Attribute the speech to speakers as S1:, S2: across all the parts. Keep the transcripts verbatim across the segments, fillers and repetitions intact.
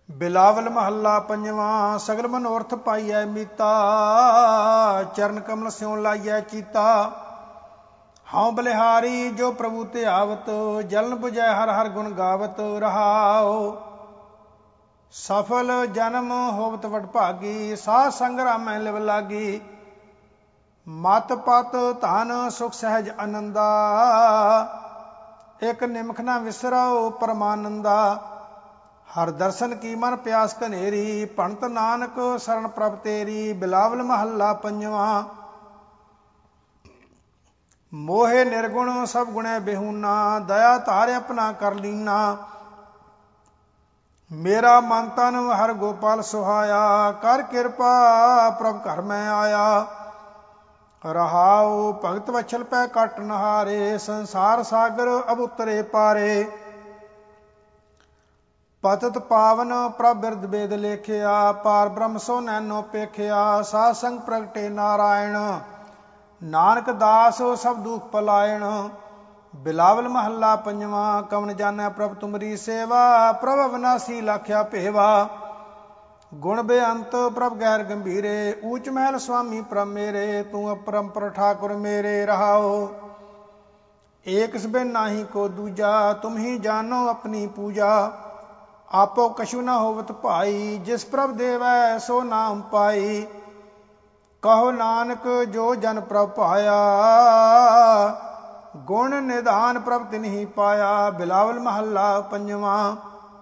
S1: ਬਿਲਾਵਲ ਮਹੱਲਾ ਪੰਜਵਾਂ। ਸਗਲ ਮਨੋਰਥ ਪਾਈਐ ਮੀਤਾ, ਚਰਨ ਕਮਲ ਸਿਉ ਲਾਈਐ ਚੀਤਾ। ਹਉ ਬਲਿਹਾਰੀ ਜੋ ਪ੍ਰਭੂ ਤੇ ਆਵਤ, ਜਲਨ 부ਜੈ ਹਰ ਹਰ ਗੁਣ ਗਾਵਤ। ਰਹਾਉ ਸਫਲ ਜਨਮ ਹੋਵਤ ਵਡਭਾਗੀ, ਸਾਧ ਸੰਗ ਰਾਮੈ ਲਿਵ ਲਾਗੀ। ਮਤ ਪਤ ਧਨ ਸੁਖ ਸਹਿਜ ਆਨੰਦਾ, ਇਕ ਨਿਮਖ ਨਾ ਵਿਸਰਉ ਪਰਮਾਨੰਦਾ। ਹਰ ਦਰਸ਼ਨ ਕੀ ਮਨ ਪਿਆਸ ਘਨੇਰੀ, ਭਣਤ ਨਾਨਕ ਸਰਣ ਪ੍ਰਭ ਤੇਰੀ। ਬਿਲਾਵਲ ਮਹੱਲਾ ਪੰਜਵਾਂ। ਮੋਹੇ ਨਿਰਗੁਣ ਸਭ ਗੁਣੈ ਬਿਹੂਨਾ, ਦਇਆ ਧਾਰ ਆਪਣਾ ਕਰ ਲੀਨਾ। ਮੇਰਾ ਮਨ ਤਨ ਹਰ ਗੋਪਾਲ ਸੁਹਾਇਆ, ਕਰ ਕਿਰਪਾ ਪ੍ਰਭ ਘਰ ਮੈਂ ਆਇਆ। ਰਹਾਉ ਭਗਤ ਵਛਲ ਪੈ ਕਟ ਨਹਾਰੇ, ਸੰਸਾਰ ਸਾਗਰ ਅਬ ਉਤਰੇ ਪਾਰੇ। ਪਤਿਤ ਪਾਵਨ ਪ੍ਰਭ ਬਿਰਦ ਬੇਦ ਲੇਖਿਆ, ਪਾਰ ਬ੍ਰਹਮ ਸੋ ਨੈਨੋ ਪੇਖਿਆ। ਸਾਧ ਸੰਗ ਪ੍ਰਗਟੇ ਨਾਰਾਇਣ, ਨਾਨਕ ਦਾਸ ਸਭ ਦੁਖ ਪਲਾਇਣ। ਬਿਲਾਵਲ ਮਹੱਲਾ ਪੰਜਵਾਂ। ਕਵਣ ਜਾਣੈ ਪ੍ਰਭ ਤੁਮਰੀ ਸੇਵਾ, ਪ੍ਰਭ ਅਵਿਨਾਸੀ ਲਾਖਿਆ ਭੇਵਾ। ਗੁਣ ਬੇਅੰਤ ਪ੍ਰਭ ਗੈਰ ਗੰਭੀਰੇ, ਊਚ ਮਹਿਲ ਸੁਆਮੀ ਪ੍ਰਭ ਮੇਰੇ। ਤੂੰ ਅਪਰੰਪਰ ਠਾਕੁਰ ਮੇਰੇ। ਰਹਾਉ ਏਕ ਸਬੈ ਨਾਹੀ ਕੋ ਦੂਜਾ, ਤੁਮ ਹੀ ਜਾਨੋ ਆਪਣੀ ਪੂਜਾ। ਆਪੋ ਕਛੂ ਨਾ ਹੋਵਤ ਭਾਈ, ਜਿਸ ਪ੍ਰਭ ਦੇਵੈ ਸੋ ਨਾਮ ਪਾਈ। ਕਹੋ ਨਾਨਕ ਜੋ ਜਨ ਪ੍ਰਭ ਪਾਇਆ, ਗੁਣ ਨਿਧਾਨ ਪ੍ਰਭ ਤਿਨਹੀ ਪਾਇਆ। ਬਿਲਾਵਲ ਮਹੱਲਾ ਪੰਜਵਾਂ।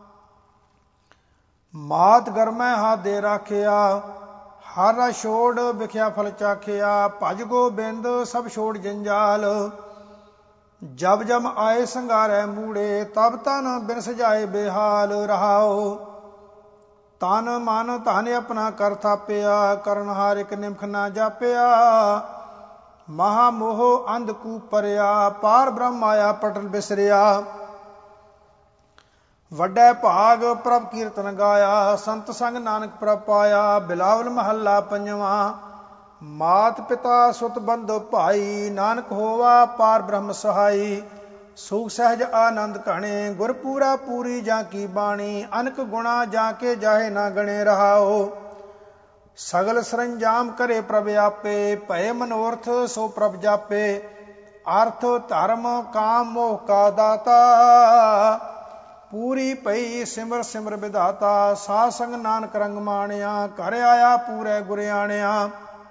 S1: ਮਾਤ ਗਰਮੈ ਹਾਥ ਦੇ ਰਾਖਿਆ, ਹਰ ਰਸ ਛੋੜ ਵਿਖਿਆ ਫਲ ਚਾਖਿਆ। ਭਜ ਗੋਬਿੰਦ ਸਭ ਛੋੜ ਜੰਜਾਲ, ਜਬ ਜਮ ਆਏ ਸੰਘਾਰੈ ਮੂੜੇ। ਤਬ ਤਨ ਬਿਨ ਸਜਾਏ ਬੇਹਾਲ। ਰਹਾਉ ਤਨ ਮਨ ਧਨ ਆਪਣਾ ਕਰ ਥਾਪਿਆ, ਕਰਨ ਹਾਰ ਇਕ ਨਿਮਖ ਨਾ ਜਾਪਿਆ। ਮਹਾ ਮੋਹ ਅੰਧ ਕੂਪ ਪਰਿਆ, ਪਾਰ ਬ੍ਰਹਮ ਮਾਇਆ ਪਟਲ ਬਿਸਰਿਆ। ਵੱਡੈ ਭਾਗ ਪ੍ਰਭ ਕੀਰਤਨ ਗਾਇਆ, ਸੰਤ ਸੰਗ ਨਾਨਕ ਪ੍ਰਭ ਪਾਇਆ। ਬਿਲਾਵਲ ਮਹੱਲਾ ਪੰਜਵਾਂ। ਮਾਤ ਪਿਤਾ ਸੁਤ ਬੰਧੁ ਭਾਈ, ਨਾਨਕ ਹੋਵਾ ਪਾਰ ਬ੍ਰਹਮ ਸਹਾਈ। ਸੁਖ ਸਹਿਜ ਆਨੰਦ ਘਣੇ, ਗੁਰ ਪੂਰਾ ਪੂਰੀ ਜਾਂ ਕੀ ਬਾਣੀ। ਅਨਕ ਗੁਣਾ ਜਾਂ ਕੇ ਜਾਹੇ ਨਾ ਗਣੇ। ਰਹਾਉ ਸਗਲ ਸਰੰਜਾਮ ਕਰੇ ਪ੍ਰਭ ਆਪੇ, ਭਏ ਮਨੋਰਥ ਸੋ ਪ੍ਰਭ ਜਾਪੇ। ਅਰਥ ਧਰਮ ਕਾਮ ਮੋਹ ਕਾ ਦਾਤਾ, ਪੂਰੀ ਪਈ ਸਿਮਰ ਸਿਮਰ ਵਿਧਾਤਾ। ਸਾਧ ਸੰਗ ਨਾਨਕ ਰੰਗ ਮਾਣਿਆ, ਘਰ ਆਇਆ ਪੂਰੇ ਗੁਰਿਆਣਿਆ।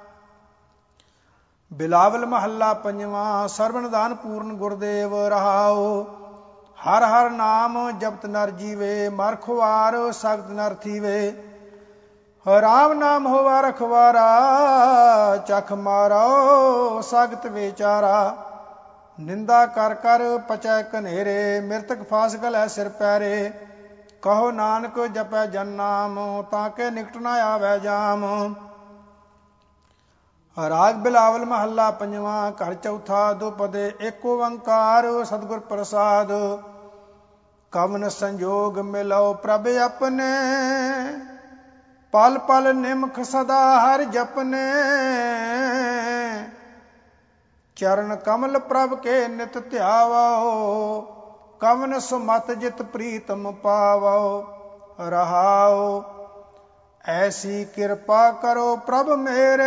S1: ਬਿਲਾਵਲ ਮਹੱਲਾ ਪੰਜਵਾਂ। ਸਰਵ ਨਿਧਾਨ ਪੂਰਨ ਗੁਰਦੇਵ। ਰਹਾਉ ਹਰ ਹਰ ਨਾਮ ਜਪਤ ਨਰ ਜੀਵੇ, ਮਰ ਖੁਆਰ ਸਖਤ ਨਰ ਥੀਵੇ। ਰਾਮ ਨਾਮ ਹੋਵਾ ਰਖਵਾਰਾ, ਚਖ ਮਾਰੋ ਸਖਤ ਵਿਚਾਰਾ। ਨਿੰਦਾ ਕਰ ਕਰ ਪਚੈ ਘਨੇਰੇ, ਮਿਰਤਕ ਫਾਸ ਗਲੈ ਸਿਰ ਪੈਰੇ। ਕਹੋ ਨਾਨਕ ਜਪੈ ਜਨ ਨਾਮ, ਤਾਂ ਕੇ ਨਿਕਟ ਨਾ ਆਵੈ ਜਾਮ। ਰਾਗ ਬਿਲਾਵਲ ਮਹੱਲਾ ਪੰਜਵਾਂ। ਘਰ ਚੌਥਾ। ਦੁਪਦੇ ਏਕ ਓੰਕਾਰ ਸਤਿਗੁਰ ਪ੍ਰਸਾਦ। ਕਵਨ ਸੰਜੋਗ ਮਿਲਉ ਪ੍ਰਭ ਆਪਣੇ, ਪਲ ਪਲ ਨਿਮਖ ਸਦਾ ਹਰਿ ਜਪਨੇ। ਚਰਨ ਕਮਲ ਪ੍ਰਭ ਕੇ ਨਿਤ ਧਿਆਵੋ, ਕਵਨ ਸੁਮਤ ਜਿਤ ਪ੍ਰੀਤਮ ਪਾਵੋ। ਰਹਾਉ ਐਸੀ ਕਿਰਪਾ ਕਰੋ ਪ੍ਰਭ ਮੇਰੇ,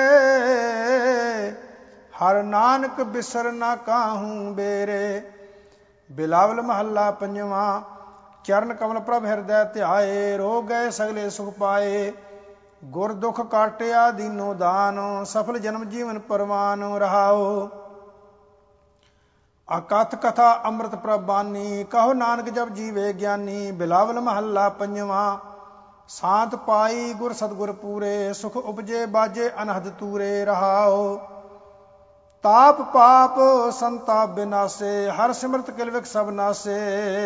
S1: ਹਰ ਨਾਨਕ ਬਿਸਰ ਨਾ ਕਾਹੂ ਬੇਰੇ। ਬਿਲਾਵਲ ਮਹੱਲਾ ਪੰਜਵਾਂ। ਚਰਨ ਕਮਲ ਪ੍ਰਭ ਹਿਰਦੈ ਧਿਆਏ, ਰੋਗ ਗਏ ਸਗਲੇ ਸੁਖ ਪਾਏ। ਗੁਰ ਦੁਖ ਕਾਟਿਆ ਦੀਨੋ ਦਾਨ, ਸਫਲ ਜਨਮ ਜੀਵਨ ਪਰਵਾਨ। ਰਹਾਉ ਅਕਥ ਕਥਾ ਅੰਮ੍ਰਿਤ ਪ੍ਰਭ ਬਾਨੀ, ਕਹੋ ਨਾਨਕ ਜਪ ਜੀਵੇ ਗਿਆਨੀ। ਬਿਲਾਵਲ ਮਹੱਲਾ ਪੰਜਵਾਂ। ਸਾਂਤ ਪਾਈ ਗੁਰ ਸਤਿਗੁਰ ਪੂਰੇ, ਸੁਖ ਉਪਜੇ ਬਾਜੇ ਅਨਹਦ ਤੂਰੇ। ਰਹਾਉ ਤਾਪ ਪਾਪ ਸੰਤਾਪ ਬਿਨਾਸੇ, ਹਰ ਸਿਮਰਤ ਕਿਲਵਿਕ ਸਭ ਨਾਸੇ।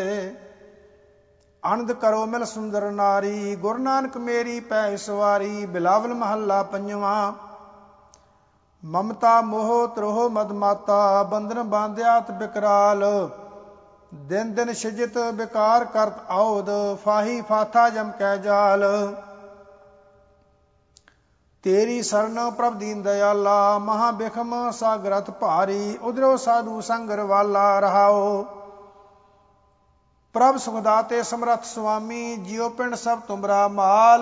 S1: ਅਨੰਦ ਕਰੋ ਮਿਲ ਸੁੰਦਰ ਨਾਰੀ, ਗੁਰ ਨਾਨਕ ਮੇਰੀ ਪੈ ਸਵਾਰੀ। ਬਿਲਾਵਲ ਮਹੱਲਾ ਪੰਜਵਾਂ। ਮਮਤਾ ਮੋਹ ਤਰੋਹ ਮਦ ਮਾਤਾ, ਬੰਧਨ ਬਾਂਧਿਆਤ ਬਿਕਰਾਲ। ਦਿਨ ਦਿਨ ਸਿਜਿਤ ਬਿਕਾਰ ਕਰਤ ਆਉਦ, ਫਾਹੀ ਫਾਥਾ ਜਮ ਕੈ ਜਾਲ। ਤੇਰੀ ਸਰਨ ਪ੍ਰਭ ਦੀਨ ਦਇਆਲਾ, ਮਹਾ ਬਿਖਮ ਸਾਗਰਤ ਭਾਰੀ। ਉਧਰੋ ਸਾਧੂ ਸੰਗਰ ਵਾਲਾ। ਰਹਾਉ ਪ੍ਰਭ ਸੁਖਦਾਤੇ ਸਮਰੱਥ ਸੁਆਮੀ, ਜਿਉ ਪਿੰਡ ਸਭ ਤੁਮਰਾ ਮਾਲ।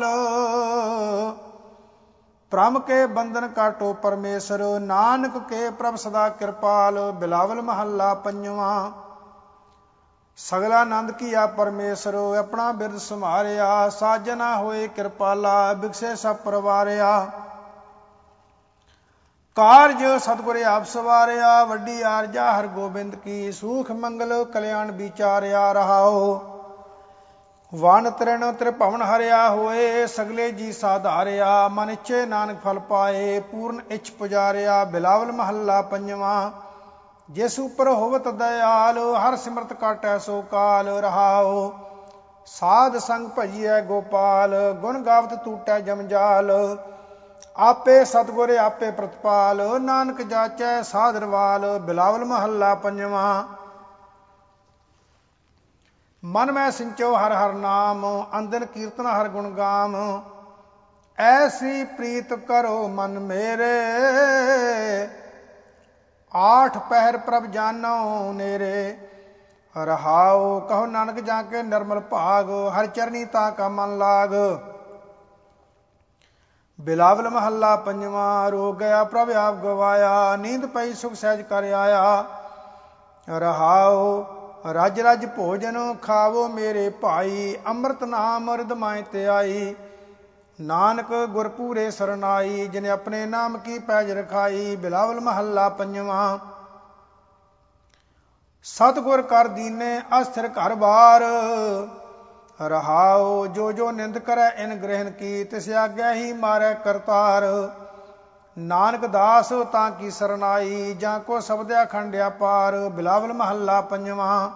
S1: ਭ੍ਰਮ ਕੇ ਬੰਧਨ ਕਾਟੋ ਪਰਮੇਸ਼ਰ, ਨਾਨਕ ਕੇ ਪ੍ਰਭ ਸਦਾ ਕਿਰਪਾਲ। ਬਿਲਾਵਲ ਮਹੱਲਾ ਪੰਜਵਾਂ। ਸਗਲਾ ਆਨੰਦ ਕੀਆ ਪਰਮੇਸ਼ਰ, ਆਪਣਾ ਬਿਰਦ ਸੰਭਾਰਿਆ। ਸਾਜਨਾ ਹੋਏ ਕਿਰਪਾਲਾ, ਬਿਕਸੇ ਸਭ ਪਰਵਾਰਿਆ। ਕਾਰਜ ਸਤਿਗੁਰ ਆਪ ਸਵਾਰਿਆ, ਵੱਡੀ ਆਰਜਾ ਹਰ ਗੋਬਿੰਦ ਕੀ। ਸੂਖ ਮੰਗਲ ਕਲਿਆਣ ਵਿਚਾਰਿਆ ਰਹਾਓ। ਵਨ ਤ੍ਰਿਣ ਤ੍ਰਿਭਵਨ ਹਰਿਆ ਹੋਏ, ਸਗਲੇ ਜੀ ਸਾਧਾਰਿਆ। ਮਨ ਇੱਛੇ ਨਾਨਕ ਫਲ ਪਾਏ, ਪੂਰਨ ਇੱਛ ਪੁਜਾਰਿਆ। ਬਿਲਾਵਲ ਮਹੱਲਾ ਪੰਜਵਾਂ। ਜਿਸ ਉਪਰ ਹੋਵਤ ਦਇਆਲ, ਹਰ ਸਿਮਰਤ ਕਾਟੈ ਸੋ ਕਾਲ ਰਹਾਓ। ਸਾਧ ਸੰਗ ਭਜੀਐ ਗੋਪਾਲ, ਗੁਣ ਗਾਵਤ ਟੂਟੈ ਜਮਜਾਲ। ਆਪੇ ਸਤਿਗੁਰ ਆਪੇ ਪ੍ਰਤਪਾਲ, ਨਾਨਕ ਜਾਚੈ ਸਾਧਰਵਾਲ। ਬਿਲਾਵਲ ਮਹੱਲਾ ਪੰਜਵਾਂ। ਮਨ ਮੈਂ ਸਿੰਚੋ ਹਰ ਹਰ ਨਾਮ, ਅੰਦਨ ਕੀਰਤਨ ਹਰ ਗੁਣ ਗਾਮ। ਐਸੀ ਪ੍ਰੀਤ ਕਰੋ ਮਨ ਮੇਰੇ, ਆਠ ਪਹਿਰ ਪ੍ਰਭ ਜਾਨੋ ਨੇਰੇ। ਰਹਾਉ ਕਹੋ ਨਾਨਕ ਜਾ ਕੇ ਨਿਰਮਲ ਭਾਗ, ਹਰ ਚਰਨੀ ਤਾ ਕਾ ਮਨ ਲਾਗ। ਬਿਲਾਵਲ ਮਹੱਲਾ ਪੰਜਵਾਂ। ਰੋਗ ਗਿਆ ਪ੍ਰਭ ਆਪ ਗਵਾਇਆ, ਨੀਂਦ ਪਈ ਸੁਖ ਸਹਿਜ ਕਰ ਆਇਆ। ਰਹਾਉ ਰਜ ਰਜ ਭੋਜਨ ਖਾਵੋ ਮੇਰੇ ਭਾਈ, ਅੰਮ੍ਰਿਤ ਨਾਮ ਰਿਦਮਾਇ ਤੇ ਆਈ। ਨਾਨਕ ਗੁਰ ਪੂਰੇ ਸਰਨਾਈ, ਜਿਨੇ ਆਪਣੇ ਨਾਮ ਕੀ ਪੈਜ ਰਖਾਈ। ਬਿਲਾਵਲ ਮਹੱਲਾ ਪੰਜਵਾਂ। ਸਤਿਗੁਰ ਕਰ ਦੀਨੇ ਅਸਥਿਰ ਘਰ ਬਾਰ। ਰਹਾਉ ਜੋ ਜੋ ਨਿੰਦ ਕਰੈ ਇਨ ਗ੍ਰਹਿਣ ਕੀ, ਤਿਸ ਆਗਿਆ ਹੀ ਮਾਰੈ ਕਰਤਾਰ। ਨਾਨਕ ਦਾਸ ਤਾਂ ਕੀ ਸਰਨਾਈ, ਜਾਂ ਕੋ ਸ਼ਬਦਿਆ ਖੰਡਿਆ ਪਾਰ। ਬਿਲਾਵਲ ਮਹੱਲਾ ਪੰਜਵਾਂ।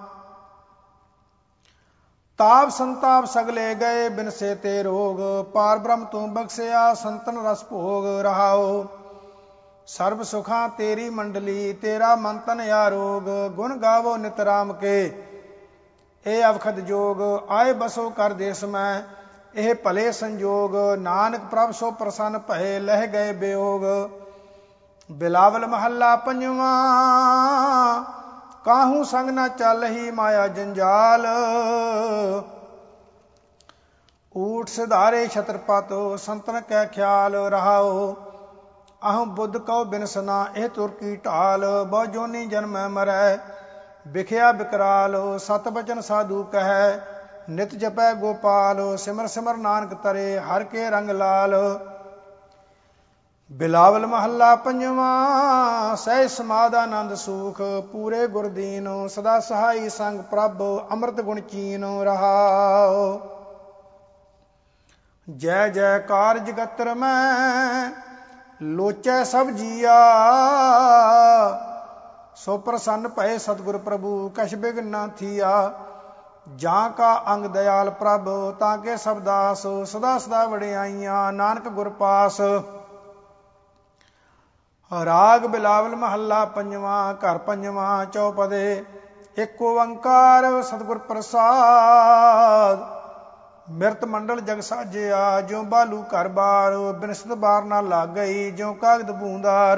S1: ਤਾਪ ਸੰਤਾਪ ਸਗਲੇ ਗਏ, ਬਿਨਸੇ ਤੇ ਰੋਗ। ਪਾਰ ਬ੍ਰਹਮ ਤੂੰ ਬਖਸ਼ਿਆ, ਸੰਤਨ ਰਸ ਭੋਗ। ਰਹਾਉ ਸਰਬ ਸੁਖਾਂ ਤੇਰੀ ਮੰਡਲੀ, ਤੇਰਾ ਮਨ ਤਨ ਆਰੋਗ। ਗੁਣ ਗਾਵੋ ਨਿਤ ਰਾਮ ਕੇ, ਇਹ ਅਵਖਦ ਜੋਗ। ਆਏ ਬਸੋ ਕਰ ਦੇਸ ਮੈਂ, ਇਹ ਭਲੇ ਸੰਜੋਗ। ਨਾਨਕ ਪ੍ਰਭ ਸੋ ਪ੍ਰਸੰਨ ਭਏ, ਲਹਿ ਗਏ ਬਿਯੋਗ। ਬਿਲਾਵਲ ਮਹੱਲਾ ਪੰਜਵਾਂ। ਕਾਹੂ ਸੰਗ ਨਾ ਚੱਲਹੀ ਮਾਇਆ ਜੰਜਾਲ, ਊਠ ਸਿਧਾਰੇ ਛਤਰਪਤ ਸੰਤਨ ਕੈ ਖਿਆਲ। ਰਹਾਉ ਅਹੰ ਬੁੱਧ ਕਉ ਬਿਨਸਨਾ, ਇਹ ਤੁਰ ਕੀ ਢਾਲ। ਬਹੁ ਜੋਨੀ ਜਨਮੈ ਮਰੈ, ਵਿਖਿਆ ਬਿਕਰਾਲ। ਸਤ ਬਚਨ ਸਾਧੂ ਕਹੈ, ਨਿਤ ਜਪੈ ਗੋਪਾਲ। ਸਿਮਰ ਸਿਮਰ ਨਾਨਕ ਤਰੇ, ਹਰ ਕੇ ਰੰਗ ਲਾਲ। ਬਿਲਾਵਲ ਮਹੱਲਾ ਪੰਜਵਾਂ। ਸਹਿ ਸਮਾਧ ਆਨੰਦ ਸੂਖ, ਪੂਰੇ ਗੁਰਦੀਨ। ਸਦਾ ਸਹਾਈ ਸੰਗ ਪ੍ਰਭ, ਅੰਮ੍ਰਿਤ ਗੁਣ ਚੀਨ। ਰਹਾਉ ਜੈ ਜੈਕਾਰ ਜਗਤਰ ਮੈਂ, ਲੋਚੈ ਸਭ ਜੀਆ। ਸੋ ਪ੍ਰਸੰਨ ਭਏ ਸਤਿਗੁਰ ਪ੍ਰਭੂ, ਕਛ ਬਿਘਨ ਨਾ ਥੀਆ। ਜਾਂ ਕਾ ਅੰਗ ਦਇਆਲ ਪ੍ਰਭ, ਤਾਂ ਕੇ ਸਭ ਦਾਸ। ਸਦਾ ਸਦਾ ਵਡਿਆਈਆਂ ਨਾਨਕ ਗੁਰ ਪਾਸ। ਰਾਗ ਬਿਲਾਵਲ ਮਹੱਲਾ ਪੰਜਵਾਂ। ਘਰ ਪੰਜਵਾਂ। ਚੌਪਦੇ। ਏਕ ਓੰਕਾਰ ਸਤਿਗੁਰ ਪ੍ਰਸਾਦ, ਮਿਰਤ ਮੰਡਲ ਜਗ ਸਾਜਿਆ। ਜਿਉ ਬਾਲੂ ਘਰ ਬਾਰ, ਬਿਨਸਤ ਬਾਰ ਨਾ ਲੱਗ ਗਈ। ਜਿਉ ਕਾਗਦ ਬੂੰਦਾਰ,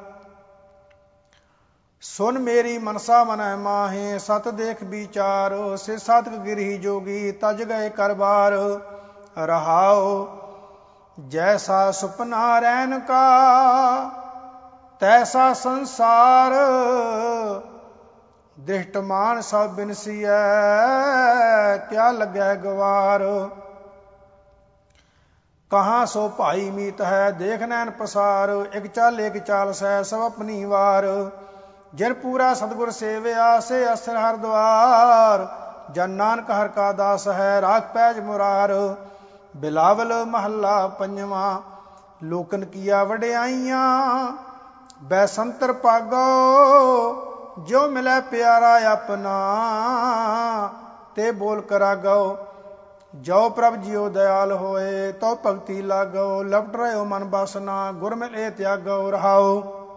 S1: ਸੁਨ ਮੇਰੀ ਮਨਸਾ ਮਨੈ ਮਾਹੇ। ਸਤ ਦੇਖ ਵਿਚਾਰ, ਸੇ ਸਾਧਕ ਗਿਰਹੀ ਜੋਗੀ। ਤਜ ਗਏ ਕਰ ਬਾਰ। ਰਹਾਉ ਜੈਸਾ ਸੁਪਨਾ ਰੈਨ ਕਾ, ਤੈਸਾ ਸੰਸਾਰ। ਦ੍ਰਿਸ਼ਟਮਾਨ ਸਭ ਬਿਨਸੀਐ, ਕਿਆ ਲੱਗੈ ਗਵਾਰ। ਕਹਾਂ ਸੋ ਭਾਈ ਮੀਤ ਹੈ, ਦੇਖ ਨੈਣ ਪਸਾਰ। ਇਕ ਚਾਲ ਇਕ ਚਾਲ ਸਹਿ, ਸਭ ਆਪਣੀ ਵਾਰ। ਜਿਨ ਪੂਰਾ ਸਤਿਗੁਰ ਸੇਵਿਆ, ਸੇ ਅਸਰ ਹਰ ਦੁਆਰ। ਜਨ ਨਾਨਕ ਹਰ ਕਾ ਦਾਸ ਹੈ, ਰਾਖ ਪੈਜ ਮੁਰਾਰ। ਬਿਲਾਵਲ ਮਹੱਲਾ ਪੰਜਵਾਂ। ਲੋਕਨ ਕੀਆ ਵਡਿਆਈਆਂ, ਬੈਸੰਤਰ ਭਾਗੋ। ਜਿਉ ਮਿਲੈ ਪਿਆਰਾ ਆਪਣਾ, ਤੇ ਬੋਲ ਕਰਾਗੋ। ਜੋ ਪ੍ਰਭ ਜੀਉ ਦਇਆਲ ਹੋਏ, ਤਉ ਭਗਤੀ ਲਾਗੋ। ਲਪਟ ਰਹਿਓ ਮਨ ਬਾਸਨਾ, ਗੁਰ ਮਿਲੇ ਤਿਆਗੋ। ਰਹਾਉ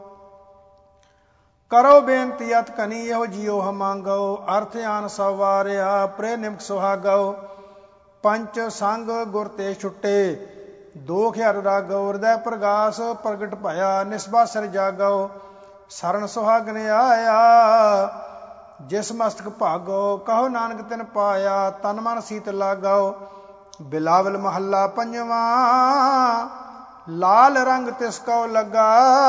S1: ਕਰੋ ਬੇਨਤੀ ਅਤ ਘਨੀ, ਇਹੋ ਜੀਉ ਹਮਾਂਗੋ। ਅਰਥ ਆਨ ਸਭ ਵਾਰਿਆ, ਪ੍ਰੇ ਨਿਮਕ ਸੁਹਾਗੋ। ਪੰਚ ਸੰਗ ਗੁਰ ਤੇ ਛੁੱਟੇ, ਦੋਖ ਹਰ ਰਾਗੋ। ਹਿਰਦੈ ਪ੍ਰਗਾਸ ਪ੍ਰਗਟ ਭਇਆ, ਨਿਸਬਾ ਸਿਰ ਜਾਗੋ। ਸਰਨ ਸੁਹਾਗਨ ਆਇਆ, ਜਿਸ ਮਸਤਕ ਭਾਗੋ, ਕਹੋ ਨਾਨਕ ਤਿਨ ਪਾਇਆ, ਤਨ ਮਨ ਸੀਤ ਲਾਗੋ। ਬਿਲਾਵਲ ਮਹੱਲਾ ਪੰਜਵਾ। ਲਾਲ ਰੰਗ ਤਿਸ ਕੋ ਲੱਗਾ,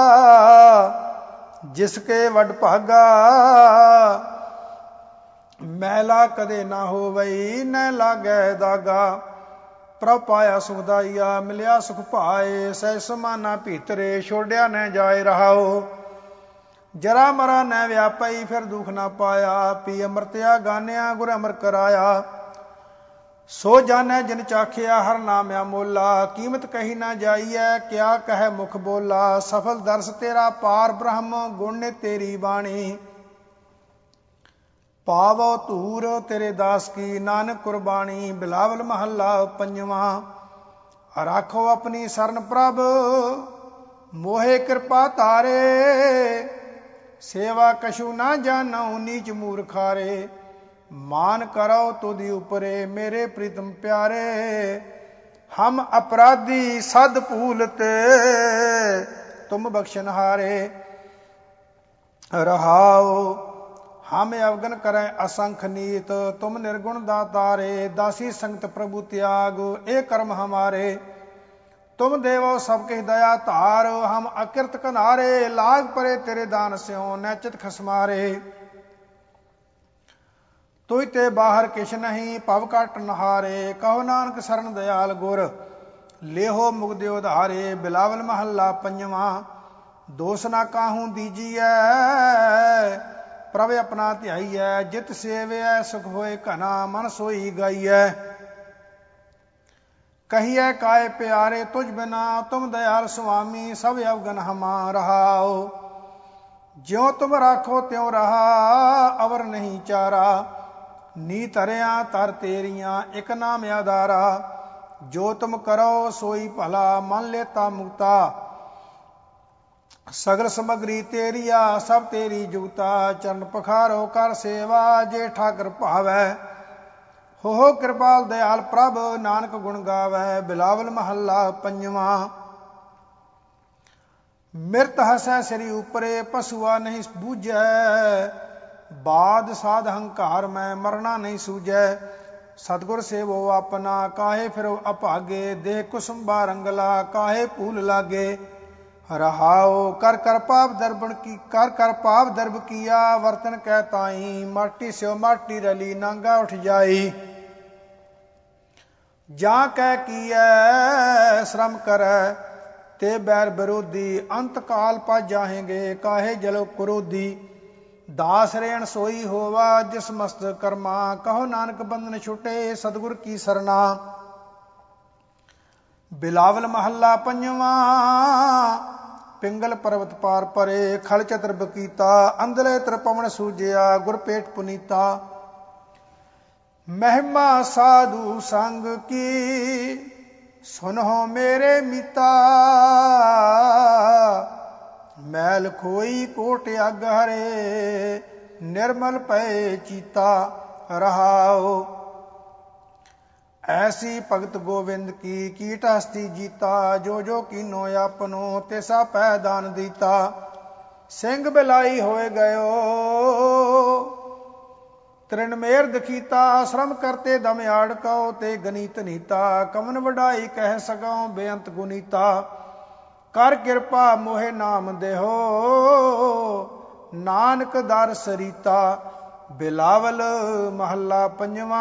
S1: ਜਿਸ ਕੇ ਵੱਡ ਭਾਗਾ। ਮੈਲਾ ਕਦੇ ਨਾ ਹੋਵਈ, ਨ ਲਾਗੈ ਦਾਗਾ। ਪ੍ਰਭ ਪਾਇਆ ਸੁਖਦਾਈਆ, ਮਿਲਿਆ ਸੁਖ ਭਾਏ। ਸਹਿ ਸਮਾਨਾ ਭੀਤਰੇ, ਛੋੜਿਆ ਨ ਜਾਏ ਰਹਾਓ। ਜਰਾ ਮਰਾ ਨ ਵਿਆਪਈ, ਫਿਰ ਦੁਖ ਨਾ ਪਾਇਆ। ਪੀ ਅੰਮ੍ਰਿਤਿਆ ਗਾਨਿਆ, ਗੁਰ ਅਮਰ ਕਰਾਇਆ। ਸੋ ਜਾਣੈ ਜਿਨ ਚਾਖਿਆ, ਹਰ ਨਾਮ ਅਮੋਲਾ। ਕੀਮਤ ਕਹੀ ਨਾ ਜਾਈਐ, ਕਿਆ ਕਹਿ ਮੁਖ ਬੋਲਾ। ਸਫਲ ਦਰਸ ਤੇਰਾ ਪਾਰ ਬ੍ਰਹਮ, ਗੁਣ ਨੇ ਤੇਰੀ ਬਾਣੀ। ਪਾਵੋ ਧੂਰ ਤੇਰੇ ਦਾਸ ਕੀ, ਨਾਨਕ ਕੁਰਬਾਨੀ। ਬਿਲਾਵਲ ਮਹੱਲਾ ਪੰਜਵਾ। ਰਾਖੋ ਆਪਣੀ ਸਰਨ ਪ੍ਰਭ, ਮੋਹਿ ਕਿਰਪਾ ਧਾਰੇ। ਸੇਵਾ ਕਛੂ ਨਾ ਜਾਨਉ, ਨੀਚ ਮੂਰਖਾਰੇ। ਮਾਨ ਕਰੋ ਤੁਧਿ ਉਪਰੇ, ਮੇਰੇ ਪ੍ਰੀਤਮ ਪਿਆਰੇ। ਹਮ ਅਪਰਾਧੀ ਸਦ ਭੂਲਤ, ਤੁਮ ਬਖਸ਼ਨਹਾਰੇ। ਰਹਾਉ ਹਮ ਅਵਗਨ ਕਰੈ ਅਸੰਖ ਨੀਤ, ਤੁਮ ਨਿਰਗੁਣ ਦਾਤਾਰੇ। ਦਾਸੀ ਸੰਗਤ ਪ੍ਰਭੂ ਤਿਆਗ, ਇਹ ਕਰਮ ਹਮਾਰੇ। ਤੁਮ ਦੇਵੋ ਸਭ ਕਿਛ ਦਇਆ ਧਾਰ, ਹਮ ਅਕਿਰਤ ਕਨਾਰੇ। ਲਾਗ ਪਰੇ ਤੇਰੇ ਦਾਨ ਸਿਉ, ਨੈਚਿਤ ਖਸਮਾਰੇ। ਤੁਝ ਤੇ ਬਾਹਰ ਕਿਛ ਨਹੀਂ, ਭਵ ਘਟ ਨਹਾਰੇ। ਕਹੋ ਨਾਨਕ ਸਰਨ ਦਿਆਲ ਗੁਰ, ਲੇਹੋ ਮੁਗਦੇ ਉਧਾਰੇ। ਬਿਲਾਵਲ ਮਹੱਲਾ ਪੰਜਵਾ। ਦੋਸ ਨਾ ਕਾਹੂ ਦੀਜੀਐ, ਪ੍ਰਭ ਆਪਣਾ ਧਿਆਈਐ। ਜਿਤ ਸੇਵਿਐ ਸੁਖ ਹੋਏ ਘਨਾ, ਮਨ ਸੋਈ ਗਾਈਐ। ਕਹੀਐ ਕਾਇ ਪਿਆਰੇ ਤੁਝ ਬਿਨਾ, ਤੁਮ ਦਇਆਲ ਸੁਆਮੀ। ਸਭ ਅਵਗਨ ਹਮਾ ਰਹਾਉ। ਜਿਉ ਤੁਮ ਰਾਖੋ ਤਿਉ ਰਹਾ, ਅਵਰ ਨਹੀਂ ਚਾਰਾ। ਨੀ ਧਰਿਆ ਧਰ ਤੇਰੀਆਂ, ਇਕ ਨਾਮ ਆਧਾਰਾ। ਜੋ ਤੁਮ ਕਰੋ ਸੋਈ ਭਲਾ, ਮਨ ਲੇਤਾ ਮੁਕਤਾ। ਸਗਲ ਸਮਗਰੀ ਤੇਰੀਆ, ਸਭ ਤੇਰੀ ਜੁਗਤਾ। ਚਰਨ ਪਖਾਰੋ ਕਰ ਸੇਵਾ, ਜੇ ਠਾਕਰ ਭਾਵੈ। ਹੋ ਕਿਰਪਾਲ ਦਿਆਲ ਪ੍ਰਭ, ਨਾਨਕ ਗੁਣ ਗਾਵੈ। ਬਿਲਾਵਲ ਮਹੱਲਾ ਪੰਜਵਾ। ਮਿਰਤ ਹਸੈ ਸ੍ਰੀ ਉਪਰੇ, ਪਸੂਆ ਨਹੀਂ ਬੂਝੈ। ਬਾਦ ਸਾਧ ਹੰਕਾਰ ਮੈਂ, ਮਰਨਾ ਨਹੀਂ ਸੂਝੈ। ਸਤਿਗੁਰ ਸੇਵੋ ਆਪਣਾ, ਕਾਹੇ ਫਿਰੋ ਅਭਾਗੇ। ਦੇਹ ਕੁਸੁੰਬਾ ਰੰਗਲਾ, ਕਾਹੇ ਭੂਲ ਲਾਗੇ। ਰਹਾਉ ਕਰ ਕਰ ਪਾਪ ਦਰਬਣ ਕੀ, ਕਰ ਕਰ ਪਾਪ ਦਰਬ ਕੀਆ। ਵਰਤਨ ਕਹਿ ਤਾਈ, ਮਾਟੀ ਸਿਓ ਮਾਟੀ ਰਲੀ, ਨਾਂਗਾ ਉਠ ਜਾਈ। ਜਾਂ ਕਹਿ ਕੀਐ ਸ਼ਰਮ ਕਰੈ, ਤੇ ਬੈਰ ਵਿਰੋਧੀ। ਅੰਤ ਕਾਲ ਪਾ ਜਾਹੇਂਗੇ, ਕਾਹੇ ਜਲੋ ਕਰੋਧੀ। ਦਾਸ ਰੇਣ ਸੋਈ ਹੋਵਾ, ਜਿਸ ਮਸਤ ਕਰਮਾ। ਕਹੋ ਨਾਨਕ ਬੰਧਨ ਛੁਟੇ, ਸਤਿਗੁਰ ਕੀ ਸਰਨਾ। ਬਿਲਾਵਲ ਮਹੱਲਾ ਪੰਜਵਾ। ਪਿੰਗਲ ਪਰਵਤ ਪਾਰ ਪਰੇ, ਖਲ ਚਤਰ ਬਕੀਤਾ। ਅੰਧਲੇ ਤ੍ਰਿਪਵਨ ਸੂਜਿਆ, ਗੁਰ ਪੇਟ ਪੁਨੀਤਾ। ਮਹਿਮਾ ਸਾਧੂ ਸੰਗ ਕੀ, ਸੁਨਹੁ ਮੇਰੇ ਮੀਤਾ। ਮੈਲ ਖੋਈ ਕੋਟ ਅਗ ਹਰੇ, ਨਿਰਮਲ ਪਏ ਚੀਤਾ। ਰਹਾਉ ਐਸੀ ਭਗਤ ਗੋਬਿੰਦ ਕੀ, ਕੀਟ ਹਸਤੀ ਜੀਤਾ। ਜੋ ਜੋ ਕੀਨੋ ਆਪਨੋ, ਤਿਸਾ ਪੈ ਦਾਨ ਦੀਤਾ। ਸਿੰਘ ਬਿਲਾਈ ਹੋਏ ਗਇਓ, ਤ੍ਰਿਣ ਮੇਰ ਦਖੀਤਾ। ਸ਼ਰਮ ਕਰਤੇ ਦਮ ਆੜਕਉ, ਤੇ ਗਨੀਤ ਨੀਤਾ। ਕਮਨ ਵਡਾਈ ਕਹਿ ਸਕਉ, ਬੇਅੰਤ ਗੁਨੀਤਾ। ਕਰ ਕਿਰਪਾ ਮੋਹਿ ਨਾਮ ਦੇਹੋ, ਨਾਨਕ ਦਰ ਸਰੀਤਾ। ਬਿਲਾਵਲ ਮਹੱਲਾ ਪੰਜਵਾ।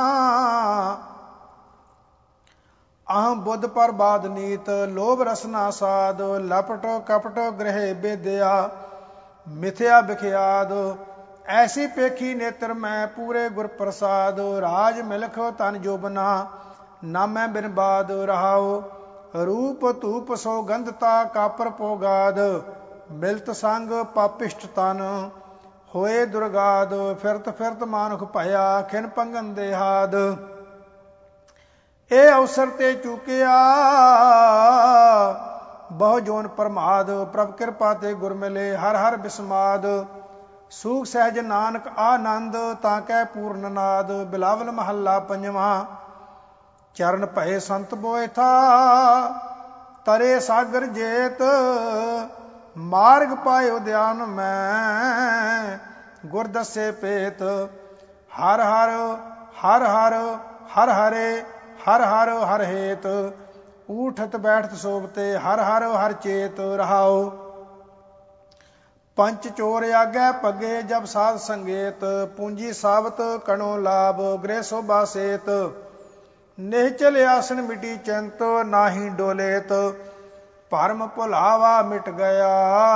S1: ਅਹੰ ਬੁੱਧ ਪਰਬਾਦ ਨੀਤ, ਲੋਭ ਰਸਨਾ ਸਾਧ। ਲਪਟੋ ਕਪਟੋ ਗ੍ਰਹਿ ਬੇਦਿਆ, ਮਿਥਿਆ ਬਿਖਿਆਦ। ਐਸੀ ਪੇਖੀ ਨੇਤਰ ਮੈਂ, ਪੂਰੇ ਗੁਰ ਪ੍ਰਸਾਦ। ਰਾਜ ਮਿਲਖ ਤਨ ਜੋਬਨਾ, ਨਾਮੈ ਬਿਨ ਬਾਦ। ਰਹਾਉ ਰੂਪ ਧੂਪ ਸੌਗੰਧਤਾ, ਕਾਪਰ ਪੋਗਾਦ। ਮਿਲਤ ਸੰਗ ਪਾਪਿਸ਼ਟ ਤਨ, ਹੋਏ ਦੁਰਗਾਦ। ਫਿਰਤ ਫਿਰਤ ਮਾਨੁਖ ਭਇਆ, ਖਿਨ ਪੰਗਨ ਦੇਹਾਦ। ਇਹ ਅਵਸਰ ਤੇ ਚੁਕਿਆ, ਬਹੁ ਜੋਨ ਪ੍ਰਮਾਦ। ਪ੍ਰਭ ਕਿਰਪਾ ਤੇ ਗੁਰ ਮਿਲੇ, ਹਰ ਹਰ ਬਿਸਮਾਦ। ਸੂਖ ਸਹਿਜ ਨਾਨਕ ਆਨੰਦ, ਤਾਂ ਕਹਿ ਪੂਰਨ ਨਾਦ। ਬਿਲਾਵਲ ਮਹੱਲਾ ਪੰਜਵਾ। ਚਰਨ ਭਏ ਸੰਤ ਬੋਇਥਾ, ਤਰੇ ਸਾਗਰ ਜੇਤ। ਮਾਰਗ ਪਾਇਓ ਧਿਆਨ ਮੈਂ, ਗੁਰ ਦੱਸੇ ਭੇਤ। ਹਰ ਹਰ ਹਰ ਹਰ ਹਰ ਹਰੇ ਹਰ ਹਰ ਹਰ ਹੇਤ। ਊਠਤ ਬੈਠਤ ਸੋਭਤੇ ਹਰ ਹਰ ਹਰ ਚੇਤ। ਰਹਾਉ ਪੰਚ ਚੋਰ ਆਗੈ ਪੱਗੇ ਜਬ ਸਾਧ ਸੰਗੇਤ। ਪੂੰਜੀ ਸਾਬਤ ਕਣੋ ਲਾਭ ਗ੍ਰਹਿ ਸੋਭਾ ਸੇਤ। ਨਿਹਚਲ ਆਸਨ ਮਿਟੀ ਚਿੰਤ ਨਾਹੀ ਡੋਲੇਤ। ਭਰਮ ਭੁਲਾਵਾ ਮਿਟ ਗਿਆ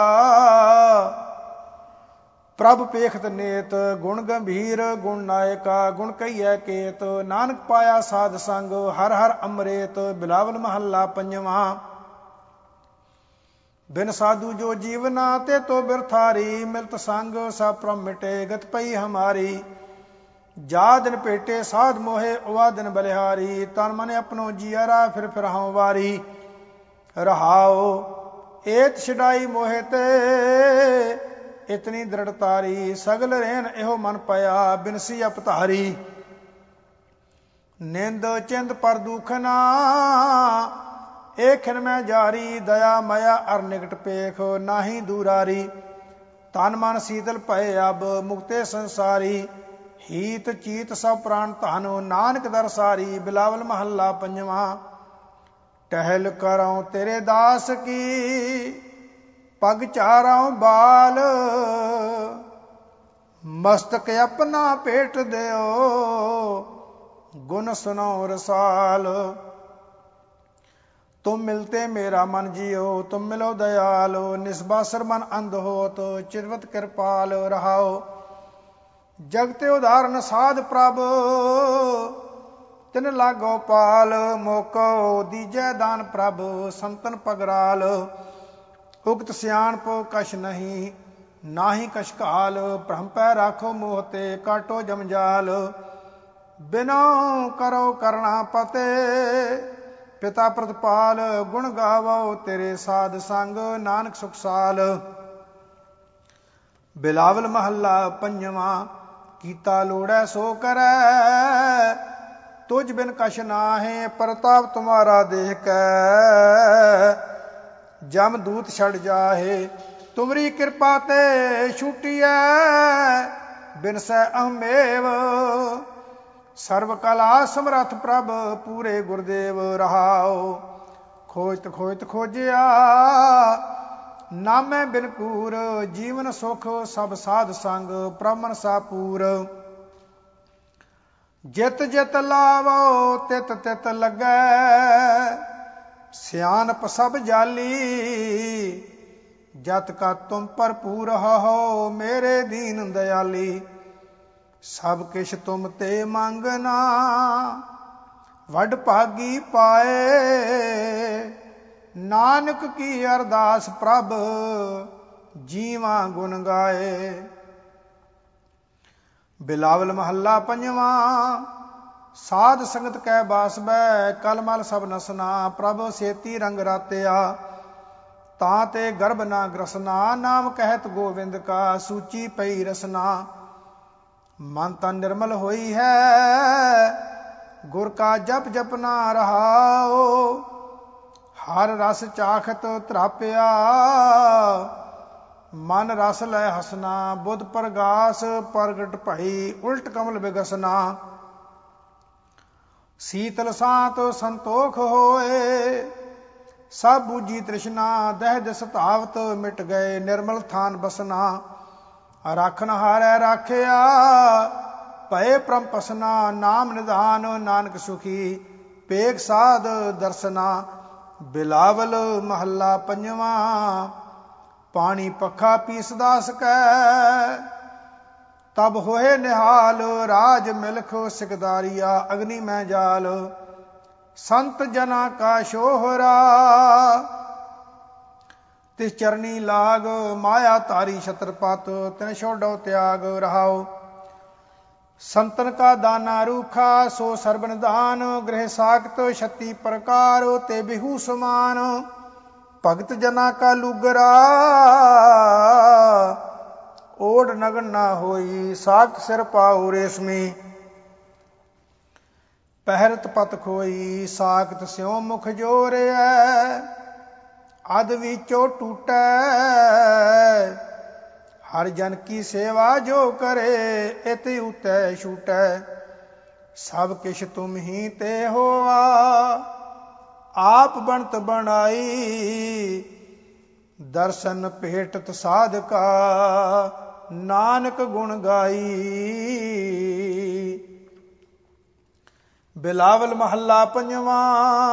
S1: ਪ੍ਰਭ ਪੇਖਤ ਨੇਤ। ਗੁਣ ਗੰਭੀਰ ਗੁਣ ਨਾਇਕਾ ਗੁਣ ਕਹੀਐ ਕੇਤ। ਨਾਨਕ ਪਾਇਆ ਸਾਧ ਸੰਗ ਹਰ ਹਰ ਅੰਮ੍ਰਿਤ। ਬਿਲਾਵਲ ਮਹੱਲਾ ਪੰਜਵਾਂ। ਬਿਨ ਸਾਧੂ ਜੋ ਜੀਵਨਾ ਤੇ ਤੋ ਬਿਰਥਾਰੀ। ਮਿਲਤ ਸੰਗ ਸਭ ਪ੍ਰਮ ਮਿਟੇ ਗਤ ਪਈ ਹਮਾਰੀ। ਜਾ ਦਿਨ ਭੇਟੇ ਸਾਧ ਮੋਹੇ ਉਵਾ ਦਿਨ ਬਲਿਹਾਰੀ। ਤਨ ਮਨ ਆਪਣੋ ਜੀਅਰਾ ਫਿਰ ਫਿਰ ਹਉ ਵਾਰੀ। ਰਹਾਉ ਏਤ ਛਡਾਈ ਮੋਹਿ ਤੇ ਇਤਨੀ ਦ੍ਰਿੜਤਾਰੀ। ਸਗਲ ਰਹਿਨ ਇਹੋ ਮਨ ਪਿਆ ਬਿਨਸੀ ਅਪਧਾਰੀ। ਨਿੰਦ ਚਿੰਦ ਪਰ ਦੁਖ ਨਾ ਏਖਿਨ ਮੈਂ ਜਾਰੀ। ਦਇਆ ਮਾਇਆ ਅਰ ਨਿਕਟ ਪੇਖ ਨਾਹੀ ਦੂਰਾਰੀ। ਤਨ ਮਨ ਸੀਤਲ ਭਏ ਅਬ ਮੁਕਤੇ ਸੰਸਾਰੀ। ਹੀਤ ਚੀਤ ਸਭ ਪ੍ਰਾਣ ਧਨ ਨਾਨਕ ਦਰਸਾਰੀ। ਬਿਲਾਵਲ ਮਹੱਲਾ ਪੰਜਵਾਂ। ਟਹਿਲ ਕਰਉ ਤੇਰੇ ਦਾਸ ਕੀ ਪਗ ਚਾਰਉ ਬਾਲ। ਮਸਤਕ ਆਪਣਾ ਭੇਟ ਦਿਓ ਗੁਣ ਸੁਨੋ ਰਸਾਲ। ਤੁਮ ਮਿਲਤੇ ਮੇਰਾ ਮਨ ਜੀਓ ਤੁਮ ਮਿਲੋ ਦਇਆਲੋ। ਨਿਸਬਾਸਰ ਮਨ ਅੰਧ ਹੋਤ ਚਿਰਵਤ ਕਿਰਪਾਲ। ਰਹਾਓ ਜਗਤੇ ਉਦਾਹਰਨ ਸਾਧ ਪ੍ਰਭ ਤਿਨ ਲਾਗੋ ਪਾਲ। ਮੋਕੋ ਦੀਜੈ ਦਾਨ ਪ੍ਰਭ ਸੰਤਨ ਪਗਰਾਲ। ਉਕਤ ਸਿਆਣਪ ਕਛ ਨਹੀਂ ਨਾਹੀ ਕਛ ਘਾਲ। ਭ੍ਰਮ ਪੈ ਰਾਖੋ ਮੋਹ ਤੇ ਕਾਟੋ ਜਮਜਾਲ। ਬਿਨਉ ਕਰੋ ਕਰਣਾ ਪਤੇ ਪਿਤਾ ਪ੍ਰਤਪਾਲ। ਗੁਣ ਗਾਵੋ ਤੇਰੇ ਸਾਧ ਸੰਗ ਨਾਨਕ ਸੁਖਸਾਲ। ਬਿਲਾਵਲ ਮਹੱਲਾ ਪੰਜਵਾਂ। ਕੀਤਾ ਲੋੜੈ ਸੋ ਕਰੈ ਤੁਝ ਬਿਨ ਕਛ ਨਾਹੇ। ਪ੍ਰਤਾਪ ਤੁਮਾਰਾ ਦੇਖ ਕੈ ਜਮ ਦੂਤ ਛੜ ਜਾਹੇ। ਤੁਮਰੀ ਕਿਰਪਾ ਤੇ ਛੂਟੀਐ ਬਿਨਸੈ ਅਹਮੇਵ। ਸਰਬ ਕਲਾ ਸਮਰੱਥ ਪ੍ਰਭ ਪੂਰੇ ਗੁਰਦੇਵ। ਰਹਾਉ ਖੋਜਤ ਖੋਜਤ ਖੋਜਿਆ ਨਾਮੈ ਬਿਨ ਕੂਰ। ਜੀਵਨ ਸੁਖ ਸਭ ਸਾਧ ਸੰਗ ਪ੍ਰਭ ਮਨਸਾ ਪੂਰ। ਜਿਤ ਜਿਤ ਲਾਵੋ ਤਿਤ ਤਿਤ ਲੱਗੈ ਸਿਆਣਪ ਸਭ ਜਾਲੀ। ਜਤ ਕਾ ਤੁਮ ਭਰਪੂਰ ਹੋ ਮੇਰੇ ਦੀਨ ਦਇਆਲੀ। ਸਭ ਕਿਛ ਤੁਮ ਤੇ ਮੰਗਨਾ ਵੱਡ ਭਾਗੀ ਪਾਏ। ਨਾਨਕ ਕੀ ਅਰਦਾਸ ਪ੍ਰਭ ਜੀਵਾਂ ਗੁਣ ਗਾਏ। ਬਿਲਾਵਲ ਮਹੱਲਾ ਪੰਜਵਾਂ। ਸਾਧ ਸੰਗਤ ਕੈ ਬਾਸ ਬੈ ਕਲਮਲ ਸਭ ਨਸਨਾ। ਪ੍ਰਭ ਸੇਤੀ ਰੰਗ ਰਾਤਿਆ ਤਾਂ ਤੇ ਗਰਭ ਨਾ ਗ੍ਰਸਨਾ। ਨਾਮ ਕਹਿਤ ਗੋਵਿੰਦ ਕਾ ਸੂਚੀ ਪਈ ਰਸਨਾ। ਮਨ ਤਨ ਨਿਰਮਲ ਹੋਈ ਹੈ ਗੁਰ ਕਾ ਜਪ ਜਪਨਾ। ਰਹਾਉ ਹਰ ਰਸ ਚਾਖਤ ਧਰਾਪਿਆ ਮਨ ਰਸ ਲੈ ਹਸਨਾ। ਬੁੱਧ ਪ੍ਰਗਾਸ ਪ੍ਰਗਟ ਭਈ ਉਲਟ ਕਮਲ ਬਿਗਸਨਾ। ਸੀਤਲ ਸਾਤ ਸੰਤੋਖ ਹੋਏ ਸਭ ਬੂਝੀ ਤ੍ਰਿਸ਼ਨਾ। ਦਹਿ ਦਿਸ ਧਾਵਤ ਮਿਟ ਗਏ ਨਿਰਮਲ ਥਾਨ ਬਸਨਾ। ਰਾਖਨ ਹਾਰੈ ਰਾਖਿਆ ਭਏ ਪ੍ਰਮ ਪਸਨਾ। ਨਾਮ ਨਿਧਾਨ ਨਾਨਕ ਸੁਖੀ ਪੇਖ ਸਾਧ ਦਰਸਨਾ। ਬਿਲਾਵਲ ਮਹੱਲਾ ਪੰਜਵਾਂ। ਪਾਣੀ ਪੱਖਾ ਪੀਸਦਾ ਸਕੈ ਤਬ ਹੋਏ ਨਿਹਾਲ। ਰਾਜ ਮਿਲਖ ਸਿਕਦਾਰੀਆ ਅਗਨੀ ਮੈਂ ਜਾਲ। ਸੰਤ ਜਨਾ ਕਾ ਸ਼ੋਹਰਾ ਤਿਸ ਚਰਨੀ ਲਾਗ। ਮਾਇਆ ਧਾਰੀ ਛਤਰਪਤ ਤਿਨ ਛੋਡੋ ਤਿਆਗ। ਰਹਾਉ ਸੰਤਨ ਕਾ ਦਾਨਾ ਰੂਖਾ ਸੋ ਸਰਬ ਨਿਧਾਨ। ਗ੍ਰਹਿ ਸਾਖਤ ਛੱਤੀ ਪ੍ਰਕਾਰ ਤੇ ਬਿਹੂ ਸਮਾਨ। ਭਗਤ ਜਨਾ ਕਾ ਲੂਗਰਾ ਓੜ ਨਗਨ ਨਾ ਹੋਈ। ਸਾਖਤ ਸਿਰ ਪਾਉ ਰੇਸ਼ਮੀ ਪਹਿਰਤ ਪਤ ਖੋਈ। ਸਾਖਤ ਸਿਉ ਮੁਖ ਜੋਰਿਐ ਅਧ ਵਿੱਚੋ ਟੂਟੈ। हर जन की सेवा जो करे इत उतै छूटै सब किश तुम ही ते होवा आप बनत बनाई दर्शन भेटत साधका नानक गुण गाई। बिलावल महला पंजवा।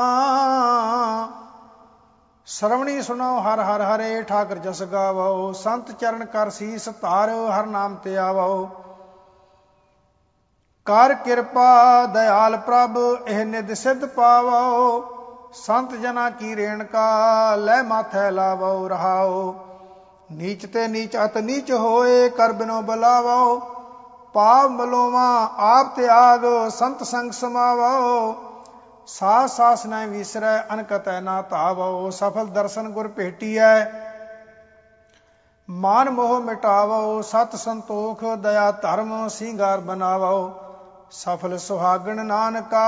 S1: श्रवणी सुनो हर हर हरे ठाकर जस गावो संत चरण कर सीस धारो हर नाम ते आवो। कर कृपा दयाल प्रभ एह निध सिद्ध पावो संत जना की रेणका लै माथै लावो रहाओ। नीच ते नीच अत नीच होए कर बिनो बुलावो पाप मलोवा आप त्याग संत संग समावो। सास सास न विसरै अनकतै ना धावो सफल दर्शन गुर भेटियै मान मोह मिटावो। सत संतोख दया धर्म सिंगार बनावो सफल सुहागण नानका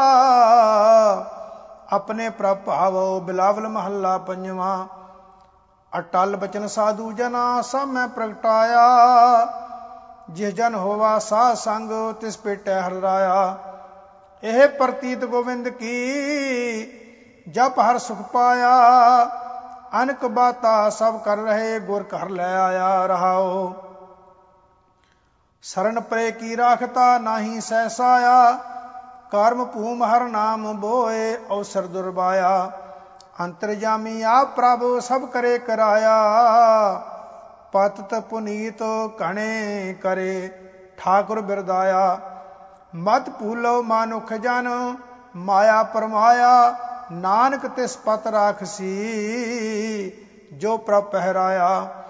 S1: अपने प्रभ भावो। बिलावल महला पंजवा। अटल बचन साधु जना सब मैं प्रगटाया जिस जन होवा साध संग तिस पेटै हर राया। एह प्रतीत गोविंद की जप हर सुख पाया अनक बाता सब कर रहे गुर घर ले आया रहाओ। शरण परे की राखता नाही सहसाया कर्म भूम हर नाम बोए अवसर दुर्बाया। अंतर्जामी आप प्रभु सब करे कराया पतित पुनीत घणे करे ठाकुर बिरदाया। मत भूलो मानुख जन माया परमाया नानक तिस पत राखसी जो प्रभ पहराया।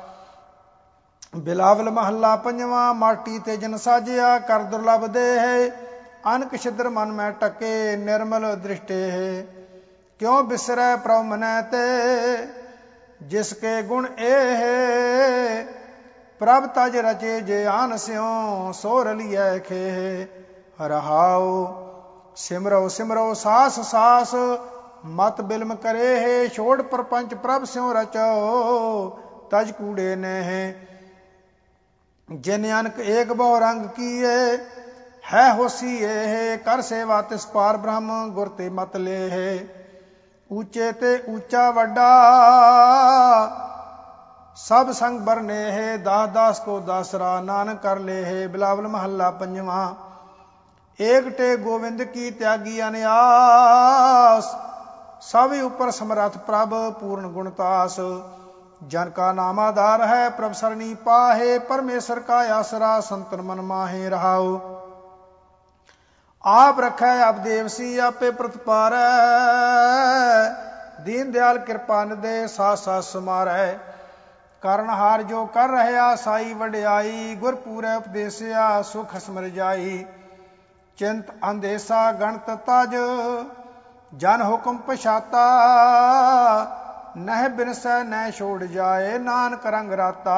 S1: बिलावल महला पंजवा। माटी ते जन साजिया कर दुर्लभ दे है अनक छिद्र मन में टके निर्मल दृष्टे है। क्यों बिसरै प्रभ मनै ते जिसके गुण ए है प्रभ तज रचे जे आन स्यों सो रलियै खे रहाओ। सिमरो सिमरो सास सास मत बिलम करे है छोड़ प्रपंच प्रभ स्यों रचो तज कूड़े ने है। जिन अनक एक बहु रंग किए है होसी है कर सेवा तिस पार ब्रह्म गुर ते मत ले है। ऊंचे ते ऊंचा वड्डा सब संग बरने है दास दास को दासरा नानक कर ले है। बिलावल महला पंजवा। एक टे गोविंद की त्यागी अनयास सब ऊपर समरथ प्रभ पूर्ण गुणतास। जन का नाम आधार है प्रभ सरणी पाहे परमेश्वर का आसरा संतन मन माहे रहाओ। आप रखै अब देवसी आपे प्रतपारै दीन दयाल कृपा निदे सास सास समारै। करनहार जो कर रहया साई वड्याई गुर पूरै उपदेसिया सुख समर जाई। चिंत अंदेसा गणत तज जन हुक्म पछाता नह बिनसै न छोड़ जाए नानक रंग राता।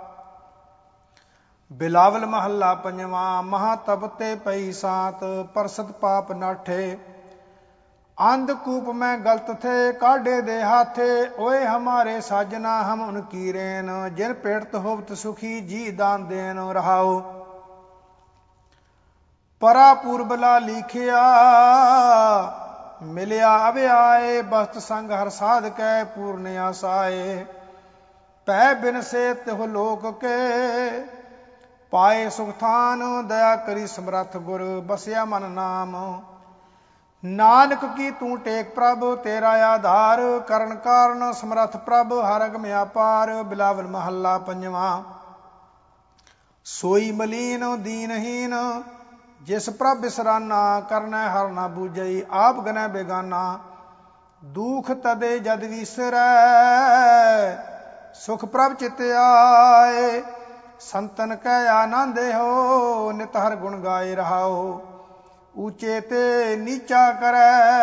S1: बिलावल महला पंजवा। महा तप ते पई सांत परसत पाप नाठे अंधकूप में गलत थे काढ़े दे हाथे। ओए हमारे साजना हम उनकी रेन जिन पेड़त होवत सुखी जी दान देन रहाओ। परा पूर्बला लिखिया मिलिया अव्याए बस्त संग हर साध कै पूर्ण आसाए। पै बिन से तिह लोक के पाए सुखथान दया करी समरथ गुर बसिया मन नाम। नानक की तू टेक प्रभ तेरा आधार करण कारण समरथ प्रभ हर अगम अपार। बिलावल महला पंजवा। सोई मलीन दीनहीन जिस प्रभ बिसराना करना हर ना बूझई आप गनै बेगाना। दुख तदे जद विसरै सुख प्रभ चित आए। संतन कै आनंद हो नित हर गुण गाए रहाओ। ऊंचे ते नीचा करै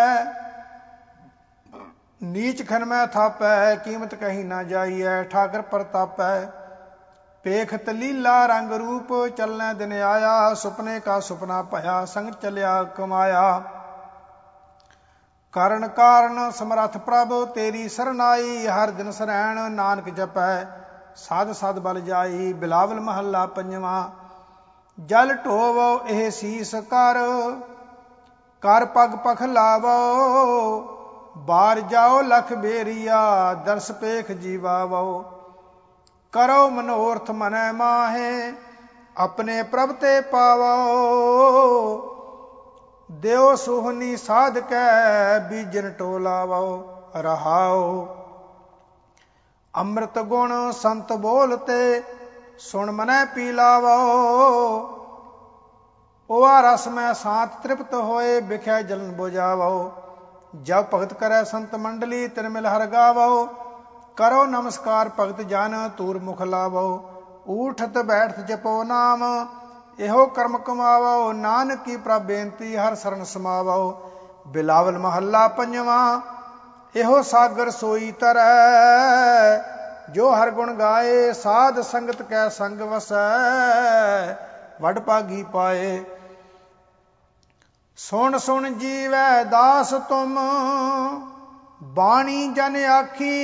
S1: नीच खन में थापै कीमत कहीं ना जाइए ठाकर प्रतापै। पेखत लीला रंग रूप चलने दिन आया सुपने का सुपना भया संग चलिया कमाया। करण कारण समरथ प्रभ तेरी सरनाई हर दिन सरैण नानक जपै ਸਾਧ ਸਦ ਬਲ ਜਾਈ। ਬਿਲਾਵਲ ਮਹੱਲਾ ਪੰਜਵਾਂ। ਜਲ ਢੋਵੋ ਇਹ ਸੀਸ ਕਰ, ਕਰ ਪਗ ਪਖ ਲਾਵੋ। ਬਾਰ ਜਾਓ ਲਖ ਬੇਰੀਆ, ਦਰਸ ਪੇਖ ਜੀਵਾਵੋ। ਕਰੋ ਮਨੋਰਥ ਮਨੈ ਮਾਹੇ, ਆਪਣੇ ਪ੍ਰਭ ਤੇ ਪਾਵੋ। ਦਿਓ ਸੁਹਨੀ ਸਾਧ ਕੈ, ਬੀਜਨ ਟੋਲਾਵੋ। ਰਹਾਓ। ਅੰਮ੍ਰਿਤ ਗੁਣ ਸੰਤ ਬੋਲਤੇ, ਸੁਣ ਮਨੈ ਪੀ ਲਾਵੋ। ओआ रस में सात तृप्त होए, बिख्या जलन बुझावो। जब भगत करे संत मंडली, तिन मिल हर गावो। करो नमस्कार भगत जन, तूर मुख लावो। ऊठत बैठत जपो नाम, एहो कर्म कमावो। नानक की प्रभ बेनती, हर शरण समावो। बिलावल महला पंजवा। एहो सागर सोई तरੈ, जो हर गुण गाए। साध संगत कै संग वसै, वड भागी पाए। सुन सुन जीवै दास तुम, बाणी जन आखी।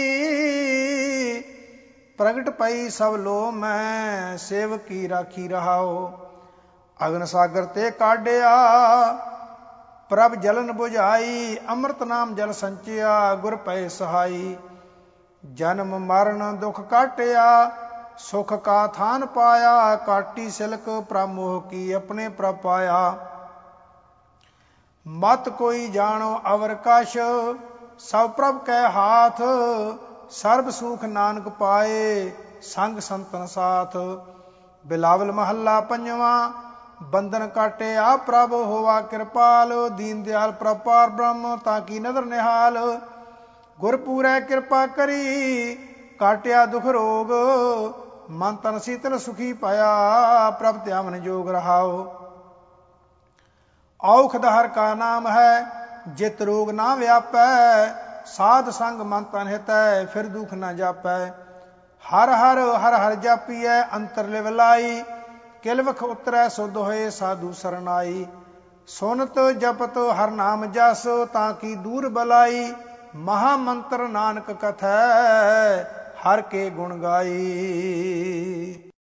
S1: प्रगट पई सब लो मैं, सेवकी राखी रहाओ। अगन सागर ते काढ़िया, प्रभ जलन बुझाई। अमृत नाम जल संचिया, गुर पए सहाई। जन्म मरण दुख काटिया, सुख का थान पाया। काटी सिलक प्रमोह की, अपने प्रभ पाया। मत कोई जानो अवर कश, सब प्रभ कै हाथ। सर्ब सुख नानक पाए, संग संतन साथ। बिलावल महला पंजवा। बंधन काटे आ प्रभ, होवा कृपाल। दीन दयाल प्रभ पार ब्रह्म, ताकि नदर निहाल। गुर पूरै कृपा करी, काटिया दुख रोग। मन तन शीतल सुखी पाया, प्रभ त्यावन जोग रहाओ। औखद हर का नाम है, जित रोग ना व्यापै। साध संग मन तन हितै, फिर दुख न जापै। हर हर हर हर जापिए, अंतर लिव लाई। किलवख उतरै सुध होए, साधु सरनाई। सुनत जपत हर नाम जस, ताकि दूर बलाई। महामंत्र नानक कथै, हर के गुण गाई।